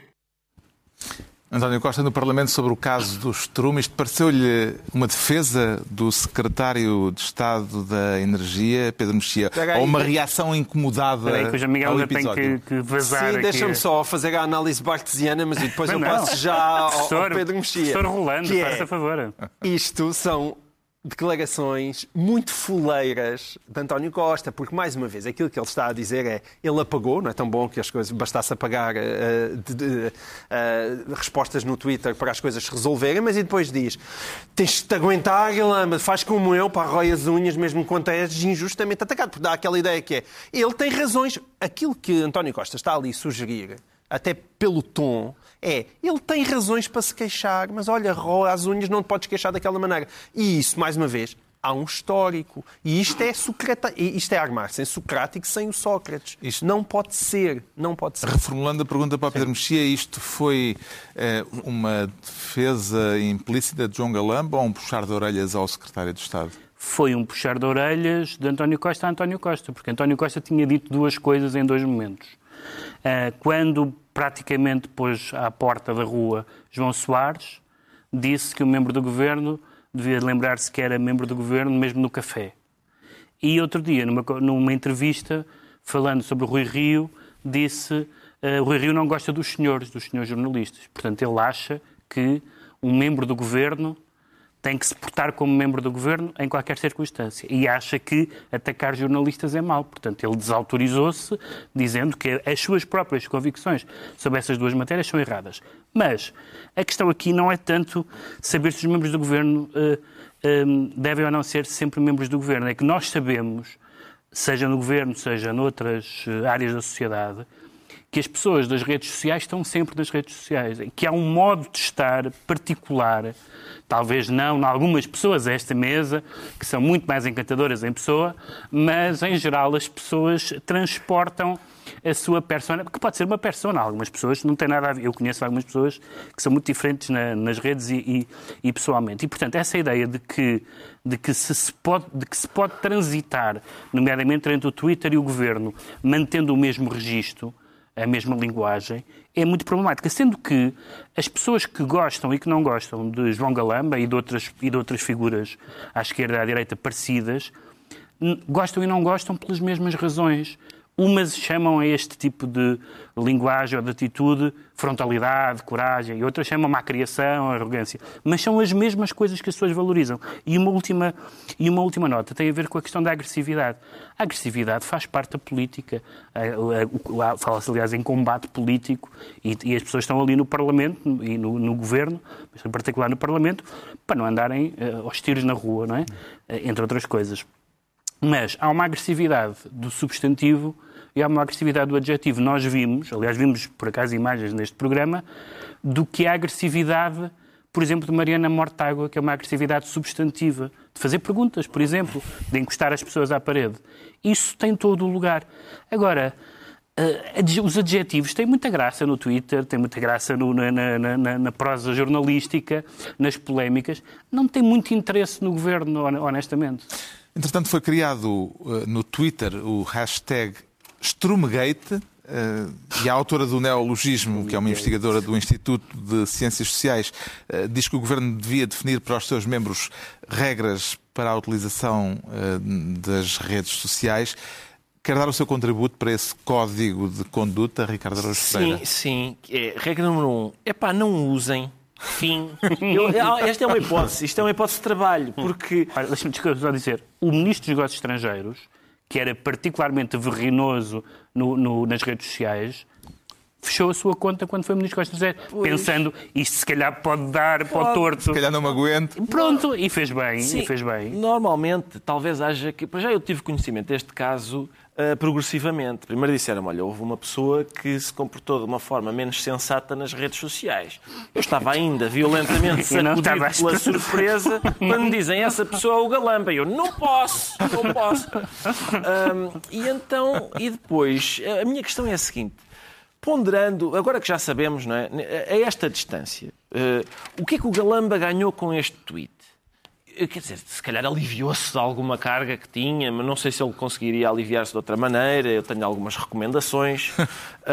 António Costa, no Parlamento, sobre o caso do estrume, isto pareceu-lhe uma defesa do Secretário de Estado da Energia, Pedro Mexia, ou uma reação incomodada Espera aí, que o João Miguel ao ainda tem episódio? que, que vazar Sim, aqui. deixa-me só fazer a análise bartesiana, mas depois Mas eu não. passo já ao, ao Professor, Pedro Mexia. professor Rolando, que é, faça favor. Isto são declarações muito fuleiras de António Costa, porque, mais uma vez, aquilo que ele está a dizer é ele apagou, não é tão bom que as coisas bastasse apagar uh, de, de, uh, respostas no Twitter para as coisas se resolverem, mas e depois diz tens de te aguentar, Galamba, faz como eu, para rói as unhas mesmo quando és injustamente atacado, porque dá aquela ideia que é ele tem razões, aquilo que António Costa está ali a sugerir, até pelo tom, é, ele tem razões para se queixar, mas olha, rói as unhas, não te podes queixar daquela maneira. E isso, mais uma vez, há um histórico. E isto é, Socrata... isto é armar-se em Socrático sem o Sócrates. Isto não pode ser. Não pode ser. Reformulando a pergunta para o Pedro Mexia, isto foi eh, uma defesa implícita de João Galamba ou um puxar de orelhas ao Secretário de Estado? Foi um puxar de orelhas de António Costa a António Costa, porque António Costa tinha dito duas coisas em dois momentos. Quando praticamente pôs à porta da rua João Soares, disse que o membro do governo devia lembrar-se que era membro do governo mesmo no café. E outro dia, numa, numa entrevista, falando sobre o Rui Rio, disse uh, o Rui Rio não gosta dos senhores, dos senhores jornalistas. Portanto, ele acha que um membro do governo tem que se portar como membro do governo em qualquer circunstância. E acha que atacar jornalistas é mau. Portanto, ele desautorizou-se, dizendo que as suas próprias convicções sobre essas duas matérias são erradas. Mas a questão aqui não é tanto saber se os membros do governo uh, um, devem ou não ser sempre membros do governo. É que nós sabemos, seja no governo, seja noutras uh, áreas da sociedade, que as pessoas das redes sociais estão sempre nas redes sociais. Que há um modo de estar particular, talvez não em algumas pessoas a esta mesa, que são muito mais encantadoras em pessoa, mas em geral as pessoas transportam a sua persona, que pode ser uma persona, algumas pessoas não têm nada a ver. Eu conheço algumas pessoas que são muito diferentes na, nas redes e, e, e pessoalmente. E, portanto, essa ideia de que, de, que se, se pode, de que se pode transitar, nomeadamente entre o Twitter e o Governo, mantendo o mesmo registro, a mesma linguagem, é muito problemática. Sendo que as pessoas que gostam e que não gostam de João Galamba e de outras, e de outras figuras à esquerda e à direita parecidas, gostam e não gostam pelas mesmas razões. Umas chamam a este tipo de linguagem ou de atitude frontalidade, coragem, e outras chamam à criação, à arrogância. Mas são as mesmas coisas que as pessoas valorizam. E uma última, e uma última nota tem a ver com a questão da agressividade. A agressividade faz parte da política. Fala-se, aliás, em combate político, e, e as pessoas estão ali no Parlamento e no, no Governo, mas em particular no Parlamento, para não andarem uh, aos tiros na rua, não é? Uh, entre outras coisas. Mas há uma agressividade do substantivo e há uma agressividade do adjetivo. Nós vimos, aliás, vimos por acaso imagens neste programa, do que é a agressividade, por exemplo, de Mariana Mortágua, que é uma agressividade substantiva, de fazer perguntas, por exemplo, de encostar as pessoas à parede. Isso tem todo o lugar. Agora, uh, os adjetivos têm muita graça no Twitter, têm muita graça no, na, na, na, na prosa jornalística, nas polémicas. Não tem muito interesse no governo, honestamente. Entretanto, foi criado uh, no Twitter o hashtag Strumgate, uh, e a autora do Neologismo, que é uma investigadora do Instituto de Ciências Sociais, uh, diz que o Governo devia definir para os seus membros regras para a utilização uh, das redes sociais. Quer dar o seu contributo para esse código de conduta, Ricardo Araújo Pereira? Sim, sim. É, regra número um. Epá, não usem. Fim. Eu, esta é uma hipótese. Isto é uma hipótese de trabalho, porque... Olha, deixa-me só dizer. O Ministro dos Negócios Estrangeiros, que era particularmente verrinoso no, no, nas redes sociais, fechou a sua conta quando foi Ministro dos Negócios Estrangeiros, pois. Pensando, isto se calhar pode dar pode. para o torto. Se calhar não me aguento. Pronto, e fez bem. Sim, e fez bem. Normalmente, talvez haja... que já eu tive conhecimento deste caso uh, progressivamente. Primeiro disseram, olha, houve uma pessoa que se comportou de uma forma menos sensata nas redes sociais. Eu estava ainda violentamente sacudido pela surpresa quando me dizem, essa pessoa é o Galamba. Eu, não posso, não posso. Um, e então, e depois, a minha questão é a seguinte. Ponderando, agora que já sabemos, não é, a esta distância, uh, o que é que o Galamba ganhou com este tweet? Quer dizer, se calhar aliviou-se de alguma carga que tinha, mas não sei se ele conseguiria aliviar-se de outra maneira. Eu tenho algumas recomendações. uh,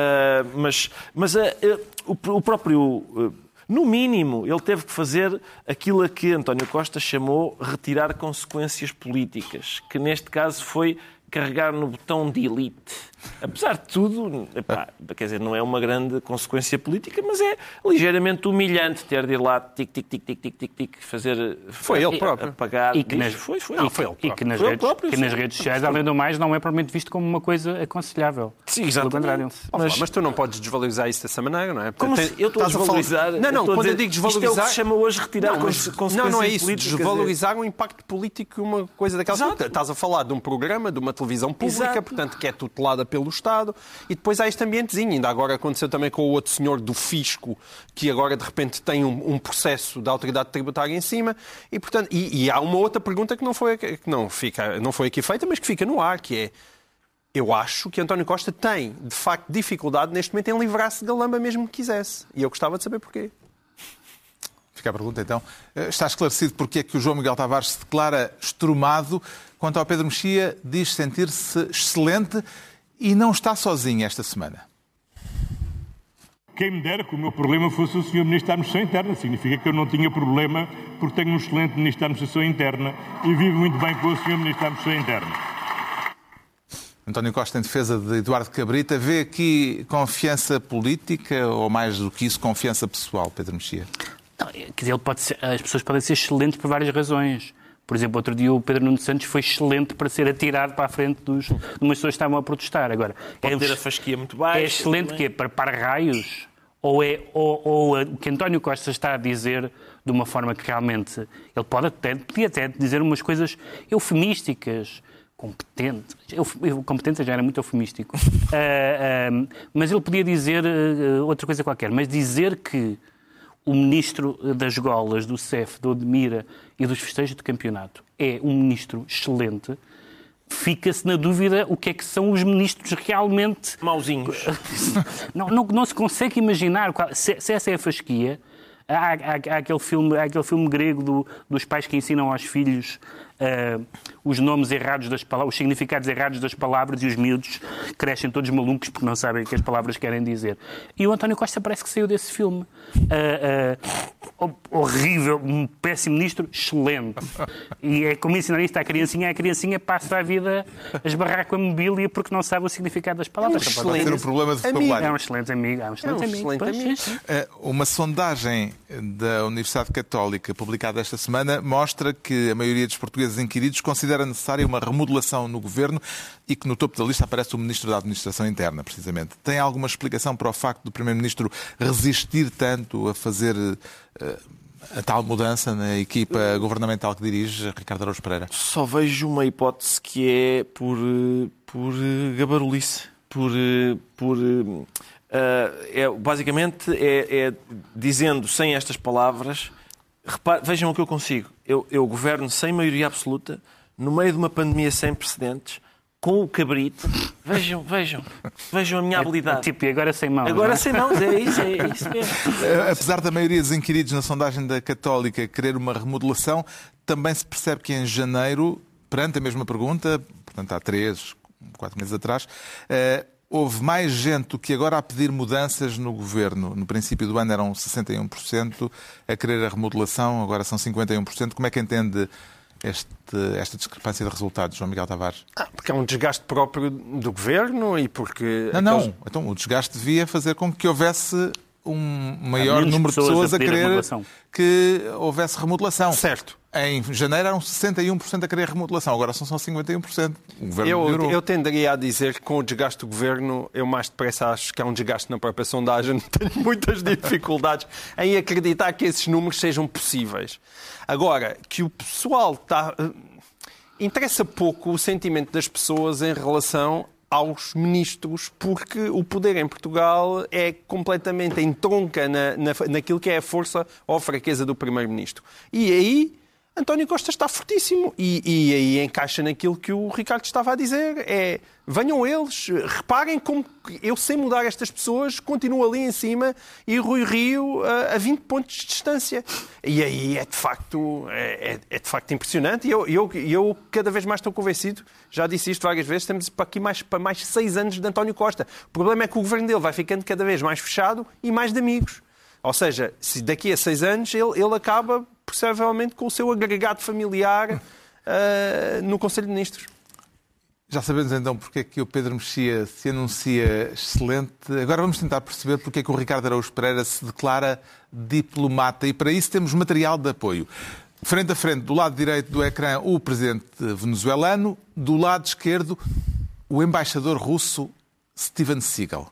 mas mas uh, uh, o, o próprio... Uh, no mínimo, ele teve que fazer aquilo a que António Costa chamou retirar consequências políticas, que neste caso foi carregar no botão delete. Apesar de tudo, epá, quer dizer, não é uma grande consequência política, mas é ligeiramente humilhante ter de ir lá tic, tic, tic, tic, tic, tic, tic, fazer... Foi ele próprio. Apagar... E que nas, foi, foi, não, foi ele e que nas, foi redes, próprio, que nas redes sociais, além do mais, não é propriamente visto como uma coisa aconselhável. Sim, exatamente. Mas, mas tu não podes desvalorizar isso dessa maneira, não é? Como se eu estou a desvalorizar... Não, não, quando eu digo desvalorizar... Isto é o que se chama hoje retirar não, mas, consequências Não, não é isso. Políticas, desvalorizar o impacto político e uma coisa daquela... Exato. Estás a falar de um programa, de uma televisão pública, Exato. portanto, que é tutelada pelo Estado, e depois há este ambientezinho. Ainda agora aconteceu também com o outro senhor do Fisco, que agora de repente tem um, um processo da autoridade tributária em cima, e portanto e, e há uma outra pergunta que não foi que não fica não foi aqui feita, mas que fica no ar, que é: eu acho que António Costa tem de facto dificuldade neste momento em livrar-se de Galamba mesmo que quisesse, e eu gostava de saber porquê. Fica a pergunta então. Está esclarecido porque é que o João Miguel Tavares se declara estrumado. Quanto ao Pedro Mexia, diz sentir-se excelente e não está sozinho esta semana. Quem me dera que o meu problema fosse o senhor Ministro da Administração Interna. Significa que eu não tinha problema porque tenho um excelente Ministro da Administração Interna e vivo muito bem com o senhor Ministro da Administração Interna. António Costa, em defesa de Eduardo Cabrita, vê aqui confiança política ou, mais do que isso, confiança pessoal, Pedro Mexia? Não, quer dizer, ele pode ser, as pessoas podem ser excelentes por várias razões. Por exemplo, outro dia o Pedro Nuno Santos foi excelente para ser atirado para a frente dos, de umas pessoas que estavam a protestar. Agora, pode é, ter a fasquia muito baixa. É excelente também. Que é para para-raios? Ou, é, ou, ou o que António Costa está a dizer de uma forma que realmente... Ele pode até, podia até dizer umas coisas eufemísticas, competentes. Competente já era muito eufemístico. uh, uh, mas ele podia dizer uh, outra coisa qualquer. Mas dizer que o ministro das golas, do C E F, do Odmira e dos festejos de campeonato é um ministro excelente, fica-se na dúvida o que é que são os ministros realmente... Mauzinhos. Não, não, não se consegue imaginar qual... se, se essa é a fasquia, Há, há, há, aquele, filme, há aquele filme grego do, dos pais que ensinam aos filhos uh, os nomes errados das palavras, os significados errados das palavras, e os miúdos crescem todos malucos porque não sabem o que as palavras querem dizer. E o António Costa parece que saiu desse filme. Uh, uh, horrível, um péssimo ministro, excelente. E é como ensinar isto à criancinha, a criancinha passa a vida a esbarrar com a mobília porque não sabe o significado das palavras. É um pode ser um problema de vocabulário. É um excelente amigo. É um excelente, é um amigo. excelente amigo. Uh, uma sondagem da Universidade Católica, publicada esta semana, mostra que a maioria dos portugueses inquiridos considera necessária uma remodelação no governo e que no topo da lista aparece o Ministro da Administração Interna, precisamente. Tem alguma explicação para o facto do Primeiro-Ministro resistir tanto a fazer uh, a tal mudança na equipa governamental que dirige Ricardo Araújo Pereira? Só vejo uma hipótese que é por, por gabarulice, por... por Uh, é, basicamente é, é dizendo sem estas palavras, repare, vejam o que eu consigo. Eu, eu governo sem maioria absoluta, no meio de uma pandemia sem precedentes, com o cabrito. Vejam, vejam, vejam a minha habilidade. É, tipo, e agora sem mãos. Agora não é? sem mãos, é isso, é isso mesmo. Apesar da maioria dos inquiridos na sondagem da Católica querer uma remodelação, também se percebe que em janeiro, perante a mesma pergunta, portanto há três, quatro meses atrás, uh, houve mais gente do que agora a pedir mudanças no governo. No princípio do ano eram sessenta e um por cento a querer a remodelação, agora são cinquenta e um por cento. Como é que entende este, esta discrepância de resultados, João Miguel Tavares? Ah, porque é um desgaste próprio do governo e porque... Não, não. Aqueles... Então, o desgaste devia fazer com que houvesse um maior número de pessoas a, a querer que houvesse remodelação. Certo. Em janeiro eram sessenta e um por cento a querer remodelação, agora são só cinquenta e um por cento. O governo eu, melhorou. eu tenderia a dizer que com o desgaste do governo, eu mais depressa acho que há um desgaste na própria sondagem. Tenho muitas dificuldades em acreditar que esses números sejam possíveis. Agora, que o pessoal está... Interessa pouco o sentimento das pessoas em relação aos ministros, porque o poder em Portugal é completamente entronca na, na, naquilo que é a força ou a fraqueza do primeiro-ministro. E aí António Costa está fortíssimo e, e aí encaixa naquilo que o Ricardo estava a dizer. É, venham eles, reparem como eu sei mudar estas pessoas, continuo ali em cima e Rui Rio a, a vinte pontos de distância. E aí é de facto, é, é de facto impressionante e eu, eu, eu cada vez mais estou convencido, já disse isto várias vezes, temos para aqui mais, para mais seis anos de António Costa. O problema é que o governo dele vai ficando cada vez mais fechado e mais de amigos. Ou seja, se daqui a seis anos ele, ele acaba, possivelmente, com o seu agregado familiar uh, no Conselho de Ministros. Já sabemos então porque é que o Pedro Mexia se anuncia excelente. Agora vamos tentar perceber porque é que o Ricardo Araújo Pereira se declara diplomata e para isso temos material de apoio. Frente a frente, do lado direito do ecrã, o presidente venezuelano, do lado esquerdo, o embaixador russo Steven Seagal.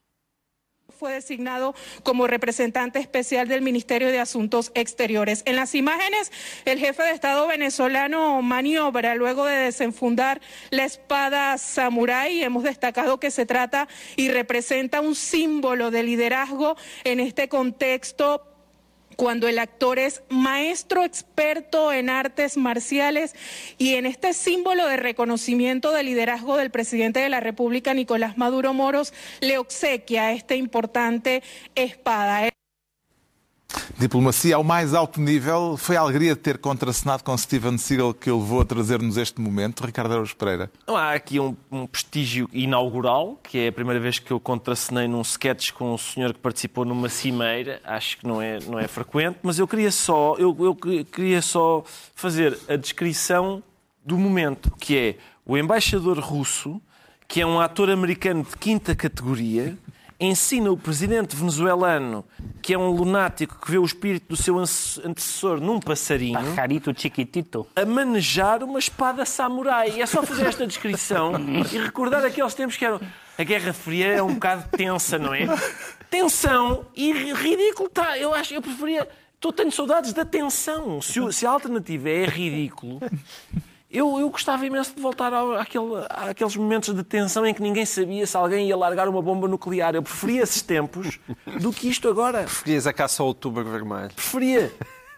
Fue designado como representante especial del Ministerio de Asuntos Exteriores. En las imágenes, el jefe de Estado venezolano maniobra luego de desenfundar la espada samurái. Hemos destacado que se trata y representa un símbolo de liderazgo en este contexto, cuando el actor es maestro experto en artes marciales y en este símbolo de reconocimiento del liderazgo del presidente de la República, Nicolás Maduro Moros, le obsequia esta importante espada. Diplomacia ao mais alto nível. Foi a alegria de ter contracenado com Steven Seagal que o levou a trazer-nos este momento, Ricardo Araújo Pereira. Há aqui um, um prestígio inaugural, que é a primeira vez que eu contracenei num sketch com um senhor que participou numa cimeira. Acho que não é, não é frequente, mas eu queria só, eu, eu queria só fazer a descrição do momento, que é o embaixador russo, que é um ator americano de quinta categoria, ensina o presidente venezuelano, que é um lunático que vê o espírito do seu antecessor num passarinho, Pajarito chiquitito, a manejar uma espada samurai. E é só fazer esta descrição e recordar aqueles tempos que eram... A Guerra Fria é um bocado tensa, não é? Tensão e ridículo. Tá, eu acho, eu preferia... Estou, tenho saudades da tensão. Se, se a alternativa é ridículo... Eu, eu gostava imenso de voltar ao, àquele, àqueles momentos de tensão em que ninguém sabia se alguém ia largar uma bomba nuclear. Eu preferia esses tempos do que isto agora. Preferias a caça ao Outubro Vermelho? Preferia.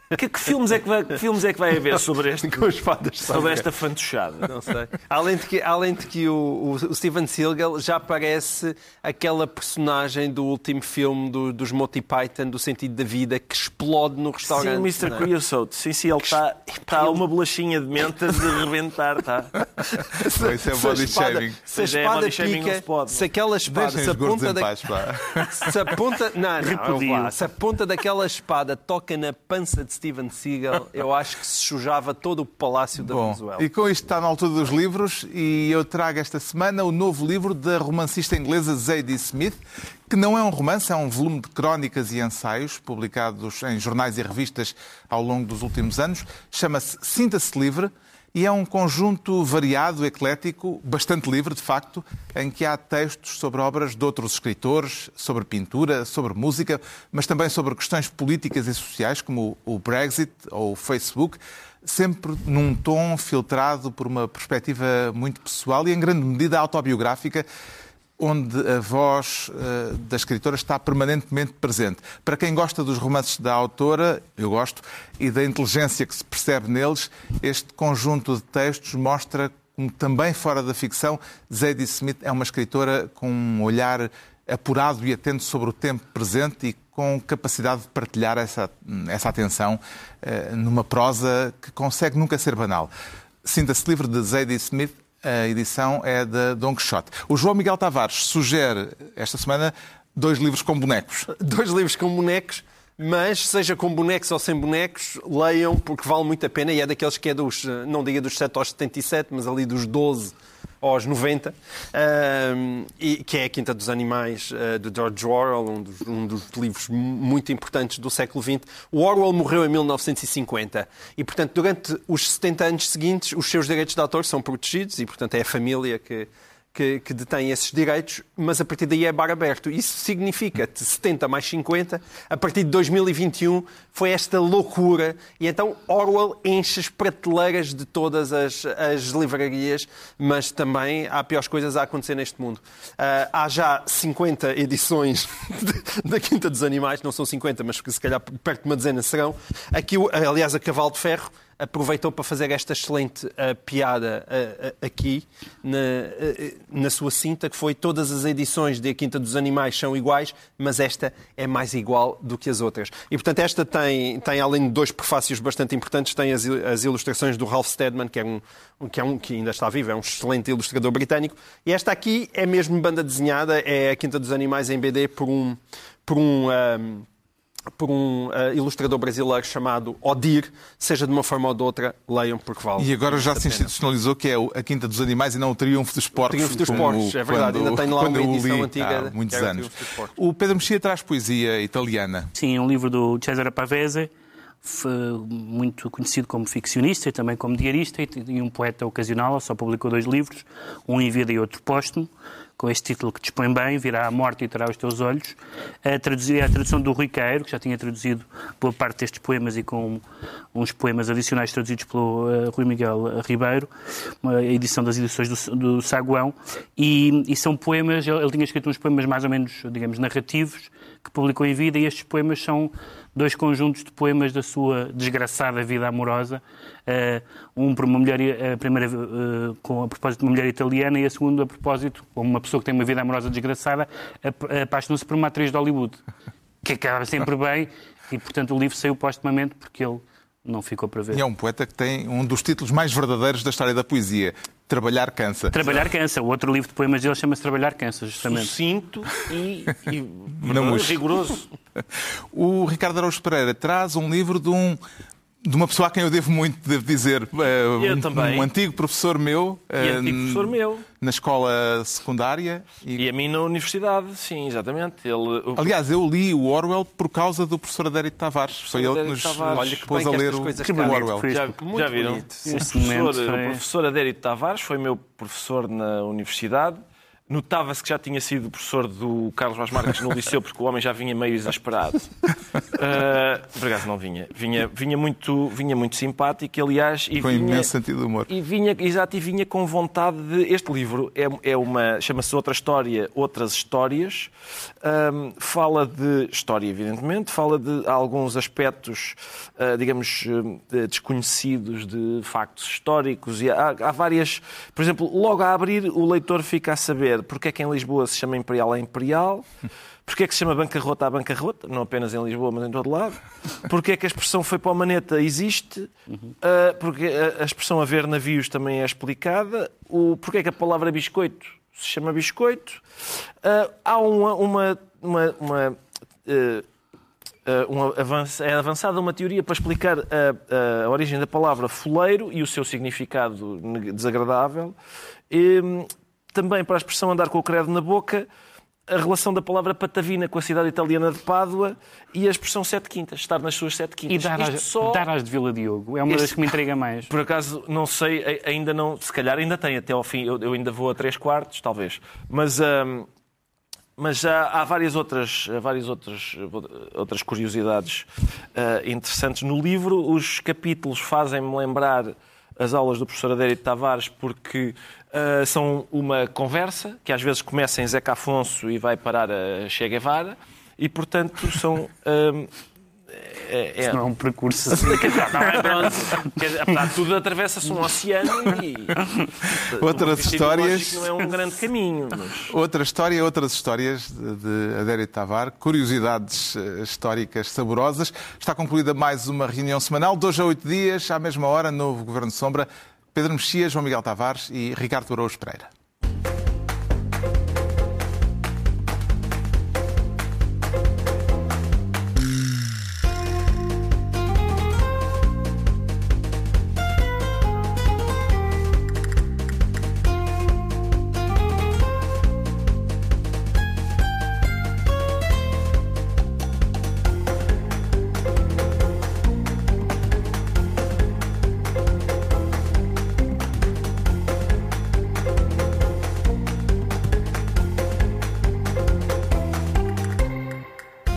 Que, que, filmes é que, vai, que filmes é que vai haver sobre, este, Com as fadas sobre esta fantochada? Não sei. Além de que, além de que o, o Steven Seagal já parece aquela personagem do último filme do, dos Monty Python, do Sentido da Vida, que explode no restaurante. Sim, o mister Creosote. Sim, sim, ele está tá uma bolachinha de menta de rebentar. Tá? Se, isso é body shaming. Se a espada é pica, se aquela espada, se a ponta da... paz, se a ponta... Não, não, não, se a ponta daquela espada toca na pança de Steven Seagal, eu acho que se sujava todo o palácio da Bom, Venezuela. E com isto está na altura dos livros e eu trago esta semana o novo livro da romancista inglesa Zadie Smith, que não é um romance, é um volume de crónicas e ensaios publicados em jornais e revistas ao longo dos últimos anos. Chama-se Sinta-se Livre e é um conjunto variado, eclético, bastante livre, de facto, em que há textos sobre obras de outros escritores, sobre pintura, sobre música, mas também sobre questões políticas e sociais, como o Brexit ou o Facebook, sempre num tom filtrado por uma perspectiva muito pessoal e, em grande medida, autobiográfica, onde a voz uh, da escritora está permanentemente presente. Para quem gosta dos romances da autora, eu gosto, e da inteligência que se percebe neles, este conjunto de textos mostra como também fora da ficção, Zadie Smith é uma escritora com um olhar apurado e atento sobre o tempo presente e com capacidade de partilhar essa, essa atenção uh, numa prosa que consegue nunca ser banal. Sinta-se Livre, de Zadie Smith. A edição é da Dom Quixote. O João Miguel Tavares sugere, esta semana, dois livros com bonecos. Dois livros com bonecos, mas seja com bonecos ou sem bonecos, leiam, porque vale muito a pena. E é daqueles que é dos, não diria dos sete aos setenta e sete, mas ali dos doze aos noventa, um, e, que é a Quinta dos Animais, uh, de George Orwell, um dos, um dos livros muito importantes do século vinte. O Orwell morreu em mil novecentos e cinquenta e, portanto, durante os setenta anos seguintes, os seus direitos de autor são protegidos e, portanto, é a família que, que, que detém esses direitos, mas a partir daí é bar aberto. Isso significa que setenta mais cinquenta, a partir de dois mil e vinte e um, foi esta loucura. E então Orwell enche as prateleiras de todas as, as livrarias, mas também há piores coisas a acontecer neste mundo. Uh, há já cinquenta edições de, da Quinta dos Animais, não são cinquenta, mas se calhar perto de uma dezena serão. Aqui, aliás, a Cavalo de Ferro aproveitou para fazer esta excelente uh, piada uh, uh, aqui na, uh, na sua cinta, que foi: todas as edições de A Quinta dos Animais são iguais, mas esta é mais igual do que as outras. E, portanto, esta tem, tem além de dois prefácios bastante importantes, tem as, as ilustrações do Ralph Steadman, que é um, que é um que ainda está vivo, é um excelente ilustrador britânico. E esta aqui é mesmo banda desenhada, é A Quinta dos Animais em B D por um... Por um, um por um uh, ilustrador brasileiro chamado Odir, seja de uma forma ou de outra, leiam, porque vale. E agora já se institucionalizou que é A Quinta dos Animais e não o Triunfo dos Porcos. O Triunfo dos Porcos, é verdade, ainda tenho lá uma edição antiga. Há muitos anos. O Pedro Mexia traz poesia italiana. Sim, é um livro do Cesare Pavese, muito conhecido como ficcionista e também como diarista, e um poeta ocasional. Só publicou dois livros, um em vida e outro póstumo, com este título que dispõe bem: Virá a morte e terá os teus olhos. A, traduzir, a tradução do Rui Queiro, que já tinha traduzido boa parte destes poemas, e com uns poemas adicionais traduzidos pelo uh, Rui Miguel Ribeiro, uma edição das edições do, do Saguão, e, e são poemas, ele, ele tinha escrito uns poemas mais ou menos, digamos, narrativos, que publicou em vida, e estes poemas são dois conjuntos de poemas da sua desgraçada vida amorosa, uh, um por uma mulher, a primeira uh, com a propósito de uma mulher italiana, e a segunda a propósito, como uma pessoa que tem uma vida amorosa desgraçada, apaixonou-se por uma atriz de Hollywood, que acaba sempre bem, e portanto o livro saiu postumamente porque ele não ficou para ver. E é um poeta que tem um dos títulos mais verdadeiros da história da poesia: Trabalhar Cansa. Trabalhar Cansa. O outro livro de poemas dele chama-se Trabalhar Cansa, justamente. Sucinto e, e não, rigoroso. O Ricardo Araújo Pereira traz um livro de um... de uma pessoa a quem eu devo muito, devo dizer. Eu um, também. Um antigo professor meu. E antigo professor meu. Na escola secundária. E... e a mim na universidade, sim, exatamente. Ele... Aliás, eu li o Orwell por causa do professor Adérito Tavares. Foi ele que nos Olha, que pôs a ler o, o Orwell. Já, já viram? O professor, o professor Adérito Tavares foi meu professor na universidade. Notava-se que já tinha sido professor do Carlos Vaz Marques no liceu, porque o homem já vinha meio exasperado. Uh, por acaso não vinha. Vinha, vinha, muito, vinha muito simpático, aliás. E com vinha, imenso sentido de humor. E vinha, exato, e vinha com vontade de... Este livro é, é uma... chama-se Outra História, Outras Histórias. Um, fala de história, evidentemente. Fala de alguns aspectos, uh, digamos, uh, desconhecidos de factos históricos. E há, há várias... Por exemplo, logo a abrir, o leitor fica a saber porque é que em Lisboa se chama Imperial a Imperial, porque é que se chama bancarrota a bancarrota, não apenas em Lisboa, mas em todo lado, porque é que a expressão foi para o maneta existe, uh, porque a, a expressão haver navios também é explicada, o, porque é que a palavra biscoito se chama biscoito. Uh, há uma... uma, uma, uma uh, uma avança, é avançada uma teoria para explicar a, a origem da palavra foleiro e o seu significado desagradável. E, também para a expressão andar com o credo na boca, a relação da palavra patavina com a cidade italiana de Pádua e a expressão sete quintas, estar nas suas sete quintas. E dar às, só... dar às de Vila Diogo, é uma Este... das que me intriga mais. Por acaso, não sei, ainda não, se calhar ainda tem até ao fim, eu, eu ainda vou a três quartos, talvez. Mas, hum, mas já há várias outras, várias outras, outras curiosidades uh, interessantes no livro. Os capítulos fazem-me lembrar as aulas do professor Adérito Tavares, porque uh, são uma conversa que às vezes começa em Zeca Afonso e vai parar a Che Guevara, e portanto são... Uh, é, é... não é um percurso assim. Apesar de tudo, atravessa-se um oceano e... Outras histórias... Não é um grande caminho. Mas... Outra história, outras histórias de Adérito Tavares, curiosidades históricas saborosas. Está concluída mais uma reunião semanal, dois a oito dias, à mesma hora, novo Governo de Sombra. Pedro Mexia, João Miguel Tavares e Ricardo Araújo Pereira.